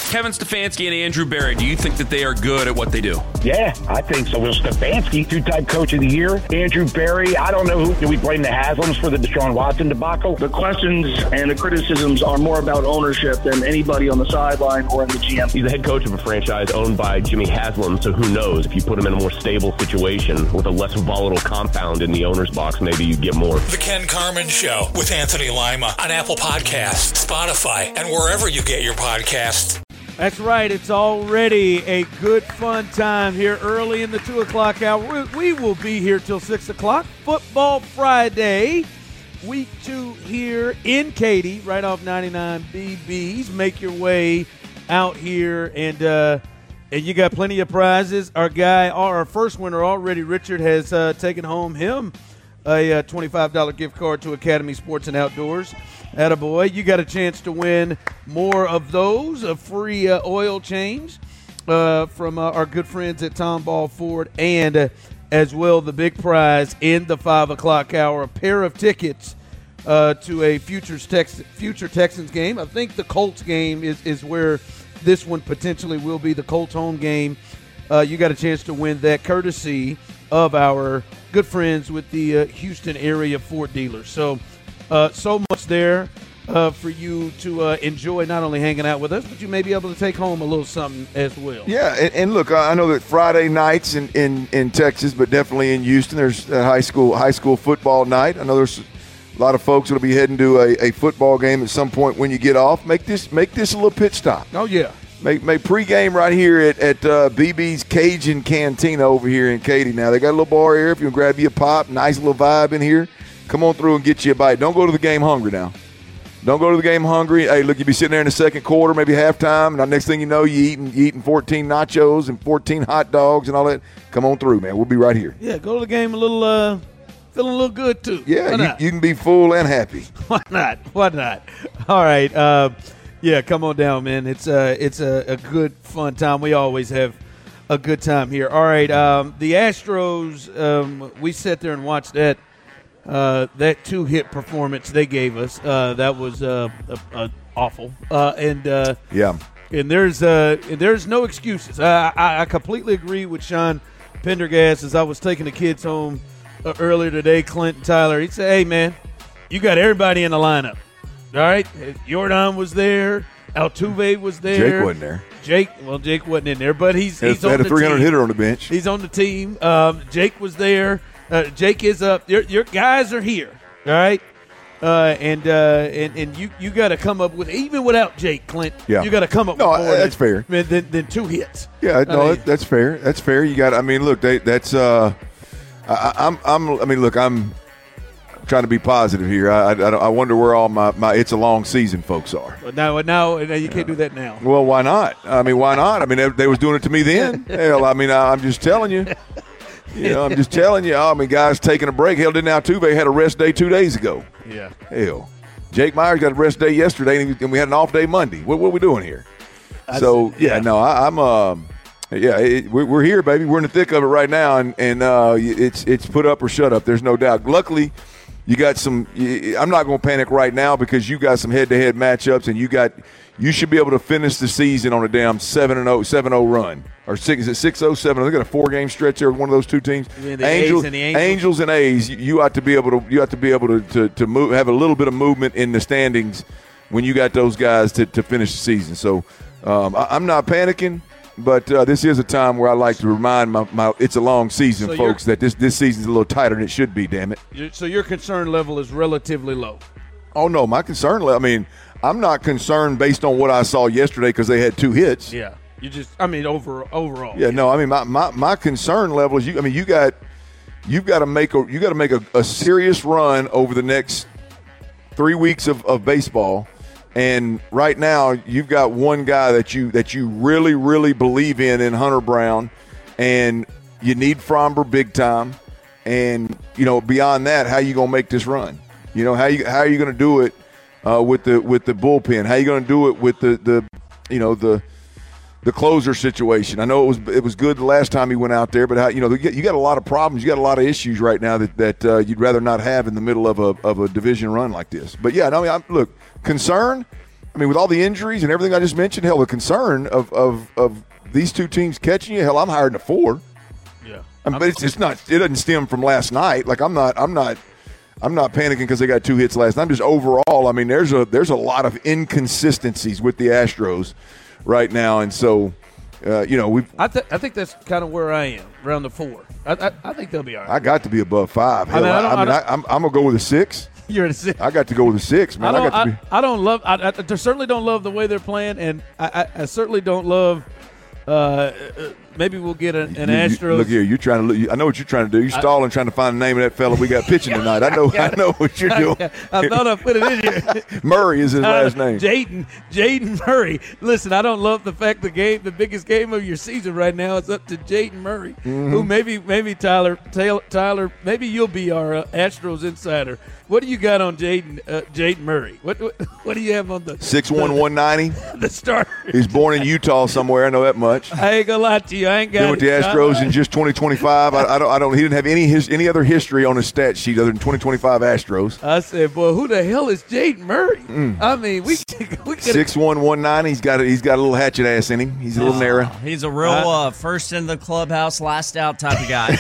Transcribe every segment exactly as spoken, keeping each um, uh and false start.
Kevin Stefanski and Andrew Berry, do you think that they are good at what they do? Yeah, I think so. Well, Stefanski, two-time coach of the year. Andrew Berry, I don't know who. Do we blame the Haslams for the Deshaun Watson debacle? The questions and the criticisms are more about ownership than anybody on the sideline or in the G M. He's the head coach of a franchise owned by Jimmy Haslam, so who knows? If you put him in a more stable situation with a less volatile compound in the owner's box, maybe you get more. The Ken Carman Show with Anthony Lima on Apple Podcasts, Spotify, and wherever you get your podcasts. That's right. It's already a good, fun time here early in the two o'clock hour. We will be here till six o'clock. Football Friday, week two here in Katy, right off ninety-nine B Bs. Make your way out here, and uh, and you got plenty of prizes. Our guy, our first winner already, Richard, has uh, taken home him a uh, twenty-five dollars gift card to Academy Sports and Outdoors. Attaboy. You got a chance to win more of those, a free uh, oil change uh, from uh, our good friends at Tom Ball Ford, and uh, as well the big prize in the five o'clock hour, a pair of tickets uh, to a future, Tex- future Texans game. I think the Colts game is, is where this one potentially will be, the Colts home game. Uh, you got a chance to win that courtesy of our good friends with the uh, Houston area Ford dealers. So, Uh, so much there uh, for you to uh, enjoy, not only hanging out with us, but you may be able to take home a little something as well. Yeah, and, and look, I know that Friday nights in, in, in Texas, but definitely in Houston, there's a high school high school football night. I know there's a lot of folks that will be heading to a, a football game at some point when you get off. Make this make this a little pit stop. Oh, yeah. Make, make pregame right here at, at uh, B B's Cajun Cantina over here in Katy. Now, they got a little bar here if you can grab you a pop. Nice little vibe in here. Come on through and get you a bite. Don't go to the game hungry now. Don't go to the game hungry. Hey, look, you be sitting there in the second quarter, maybe halftime, and the next thing you know, you eating you eating fourteen nachos and fourteen hot dogs and all that. Come on through, man. We'll be right here. Yeah, go to the game a little, uh, feeling a little good too. Yeah, you, you can be full and happy. Why not? Why not? All right. Uh, yeah, come on down, man. It's uh, it's a, a good, fun time. We always have a good time here. All right. Um, the Astros, um, we sat there and watched that. Uh, that two-hit performance they gave us, uh, that was uh, uh, uh, awful. Uh, and uh, yeah, and there's uh, there's no excuses. I, I, I completely agree with Sean Pendergast. As I was taking the kids home uh, earlier today, Clint and Tyler, he said, "Hey, man, you got everybody in the lineup. All right, Jordan was there, Altuve was there. Jake wasn't there. Jake, well, Jake wasn't in there, but he's he's had on a the three hundred team. hitter on the bench. He's on the team. Um, Jake was there." Uh, Jake is up. Your, your guys are here, all right? Uh, and uh, and and you, you got to come up with, even without Jake, Clint, yeah. you got to come up no, with more that's than, fair. Than, than two hits. Yeah, no, I mean, that's fair. That's fair. You got. I mean, look, they, that's. Uh, I, I'm. I'm. I mean, look, I'm trying to be positive here. I. I, I wonder where all my, my it's a long season folks are. But now, now, now you can't do that now. Well, why not? I mean, why not? I mean, they, they was doing it to me then. Hell, I mean, I, I'm just telling you. You know, I'm just telling you. I mean, guys taking a break. Hell, didn't Altuve had a rest day two days ago? Yeah. Hell, Jake Myers got a rest day yesterday, and we had an off day Monday. What, what are we doing here? I so see, yeah, yeah, no, I, I'm. Um, yeah, it, we're, we're here, baby. We're in the thick of it right now, and and uh, it's it's put up or shut up. There's no doubt. Luckily, you got some. I'm not going to panic right now because you got some head-to-head matchups, and you got. You should be able to finish the season on a damn seven and oh, seven oh run. Or six, is it six oh, seven oh? They got a four-game stretch there with one of those two teams. The Angels, and the Angels. Angels and A's, you, you ought to be able to you ought to be able to, to, to move, have a little bit of movement in the standings when you got those guys to, to finish the season. So um, I, I'm not panicking, but uh, this is a time where I like to remind my, my it's a long season, so folks, that this, this season's a little tighter than it should be, damn it. So your concern level is relatively low. Oh, no, my concern level, I mean – I'm not concerned based on what I saw yesterday because they had two hits. Yeah, you just, I mean, over overall. Yeah, no, I mean, my, my, my concern level is you. I mean, you got, you've got to make a, you got to make a, a serious run over the next three weeks of, of baseball, and right now you've got one guy that you that you really really believe in in Hunter Brown, and you need Fromber big time, and you know beyond that, how you gonna make this run? You know how you how are you gonna do it? Uh, with the with the bullpen, how you going to do it with the, the you know the the closer situation? I know it was it was good the last time he went out there, but how, you know you got, you got a lot of problems, you got a lot of issues right now that that uh, you'd rather not have in the middle of a of a division run like this. But yeah, no, I mean, I'm, look, concern. I I mean, with all the injuries and everything I just mentioned, hell, the concern of of, of these two teams catching you, hell, I'm higher than a four. Yeah, I mean, but it's, it's not. It doesn't stem from last night. Like I'm not. I'm not. I'm not panicking because they got two hits last night. I'm just overall. I mean, there's a there's a lot of inconsistencies with the Astros right now, and so uh, you know we. I th- I think that's kind of where I am, around the four. I I, I think they'll be all right. I got to be above five. Hell, I mean, I, don't, I, I mean, I, I, I'm, I'm gonna go with a six. You're at a six. I got to go with a six, man. I I, don't. got to I, be. I don't love. I, I, I certainly don't love the way they're playing, and I, I, I certainly don't love. Uh, maybe we'll get an, an You- you- Astros. Look here, you're trying to. Look, I know what you're trying to do. You're stalling, trying to find the name of that fella we got pitching tonight. I know. I know what you're doing. I thought I put it in here. Murray is his last name. Jaden Jaden Murray. Listen, I don't love the fact the game, the biggest game of your season right now is up to Jaden Murray, Mm-hmm. who maybe maybe Tyler Taylor, Tyler maybe you'll be our uh, Astros insider. What do you got on Jaden uh, Jaden Murray? What, what what do you have on the Six one one ninety. the starter? He's born in Utah somewhere. I know that much. I ain't gonna lie to you. I ain't got Been with the it. Astros in just twenty twenty-five. I, I don't. I don't. He didn't have any his, any other history on his stat sheet other than twenty twenty-five Astros. I said, boy, who the hell is Jaden Murray? Mm. I mean, we we could Six one one nine. He's got a, he's got a little hatchet ass in him. He's a little narrow. He's a real uh, first in the clubhouse, last out type of guy.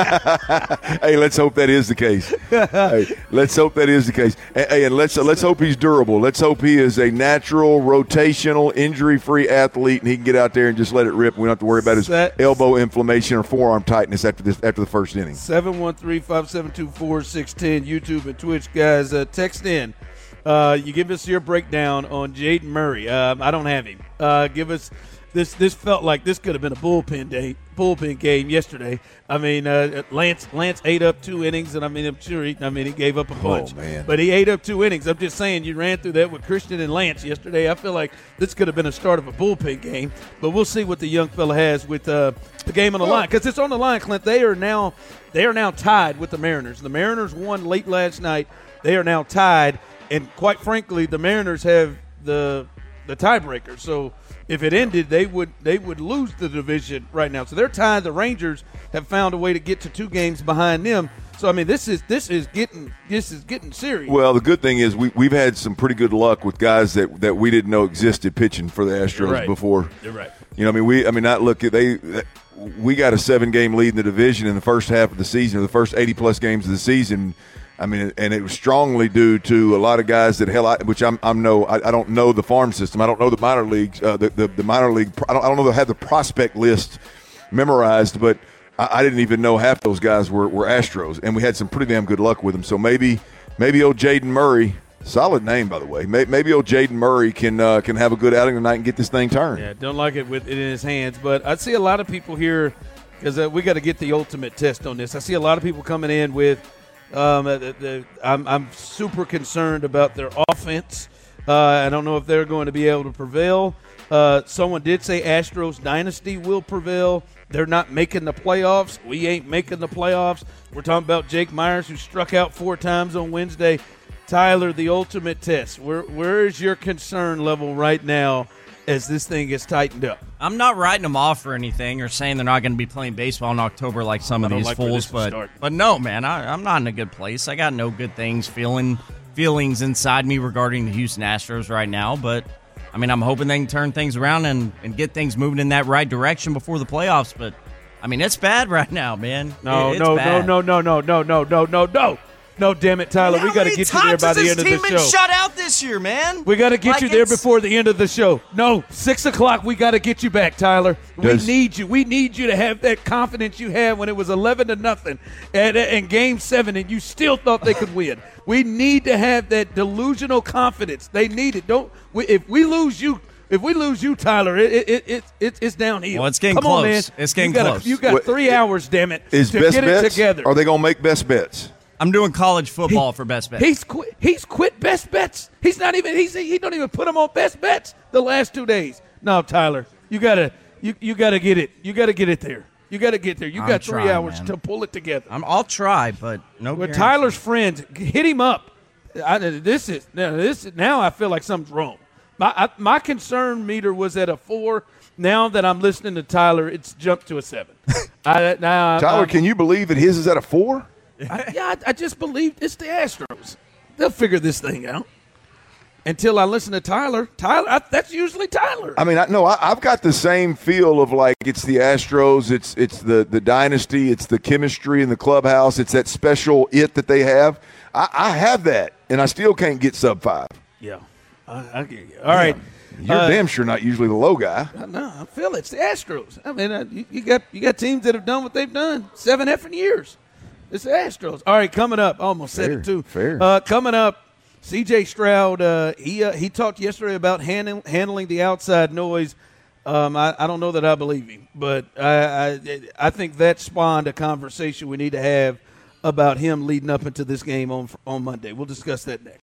Hey, let's hope that is the case. Hey, let's hope that is the case. Hey, and let's let's hope he's durable. Let's hope he is a natural, rotational, injury-free athlete, and he can get out there and just let it rip. We don't have to worry about his Set. elbow inflammation or forearm tightness after this after the first inning. seven one three, five seven two, four six one zero, YouTube and Twitch, guys. Uh, text in. Uh, you give us your breakdown on Jaden Murray. Um, I don't have him. Uh, give us this. This felt like this could have been a bullpen day, bullpen game yesterday. I mean, uh, Lance Lance ate up two innings, and I mean, I'm sure he. I mean, he gave up a bunch. Oh, man. But he ate up two innings. I'm just saying, you ran through that with Christian and Lance yesterday. I feel like this could have been a start of a bullpen game. But we'll see what the young fella has with uh, the game on the line, because it's on the line, Clint. They are now they are now tied with the Mariners. The Mariners won late last night. They are now tied. And quite frankly, the Mariners have the the tiebreaker. So if it ended, they would they would lose the division right now. So they're tied. The Rangers have found a way to get to two games behind them. So I mean, this is this is getting this is getting serious. Well, the good thing is we we've had some pretty good luck with guys that, that we didn't know existed pitching for the Astros right. before. You're right. You know, I mean, we I mean, not look at they. We got a seven game lead in the division in the first half of the season, or the first eighty plus games of the season. I mean, and it was strongly due to a lot of guys that hell, I, which I'm, I'm no, I, I don't know the farm system. I don't know the minor leagues, uh, the, the the minor league. I don't, I don't know they have the prospect list memorized, but I, I didn't even know half those guys were, were Astros, and we had some pretty damn good luck with them. So maybe, maybe old Jaden Murray, solid name by the way. Maybe, maybe old Jaden Murray can uh, can have a good outing tonight and get this thing turned. Yeah, don't like it with it in his hands, but I see a lot of people here because uh, we got to get the ultimate test on this. I see a lot of people coming in with. Um, the, the, I'm, I'm super concerned about their offense. Uh, I don't know if they're going to be able to prevail. Uh, someone did say Astros dynasty will prevail. They're not making the playoffs. We ain't making the playoffs. We're talking about Jake Myers, who struck out four times on Wednesday. Tyler, the ultimate test. Where where is your concern level right now as this thing gets tightened up? I'm not writing them off or anything or saying they're not going to be playing baseball in October like some of I don't these like where fools, this is but starting. but no, man, I, I'm not in a good place. I got no good things feeling feelings inside me regarding the Houston Astros right now, but I mean, I'm hoping they can turn things around and, and get things moving in that right direction before the playoffs, but I mean, it's bad right now, man. No, It- it's no, bad. no, no, no, no, no, no, no, no. No, damn it, Tyler. How We got to many get you there times by has the this end of team the been show. shut out this year, man. We got to get Like, you there it's- before the end of the show. No, six o'clock. We got to get you back, Tyler. Does- we need you. We need you to have that confidence you had when it was eleven to nothing at in Game Seven, and you still thought they could win. We need to have that delusional confidence. They need it. Don't. We, if we lose you. If we lose you, Tyler, it it it, it it's downhill. Well, it's getting Come close. on, man. It's getting you gotta, close. You got What- three hours, damn it, Is to best get bets? it together. Are they going to make best bets? I'm doing college football He- for best bets. He's quit. He's quit best bets. He's not even. He's he don't even put them on best bets the last two days. No, Tyler, you gotta you you gotta get it. You gotta get it there. You gotta get there. You I'm got three trying, hours man. to pull it together. I'm, I'll try, but no. With guarantee. Tyler's friends, hit him up. I, this is now. This now I feel like something's wrong. My I, my concern meter was at a four. Now that I'm listening to Tyler, it's jumped to a seven. I, now Tyler, I'm, can you believe that his is at a four? I, yeah, I, I just believe it's the Astros. They'll figure this thing out. until I listen to Tyler. Tyler, I, that's usually Tyler. I mean, I, no, I, I've got the same feel of like it's the Astros, it's it's the, the dynasty, it's the chemistry in the clubhouse, it's that special it that they have. I, I have that, and I still can't get sub five. Yeah. I, I get you. All right. You're uh, damn sure not usually the low guy. No, I feel it. It's the Astros. I mean, uh, you, you got you got teams that have done what they've done seven effing years. It's the Astros. All right, coming up. Almost fair, said it too. Fair. Uh, coming up, C J Stroud. Uh, he uh, he talked yesterday about handling handling the outside noise. Um, I, I don't know that I believe him, but I, I I think that spawned a conversation we need to have about him leading up into this game on on Monday. We'll discuss that next.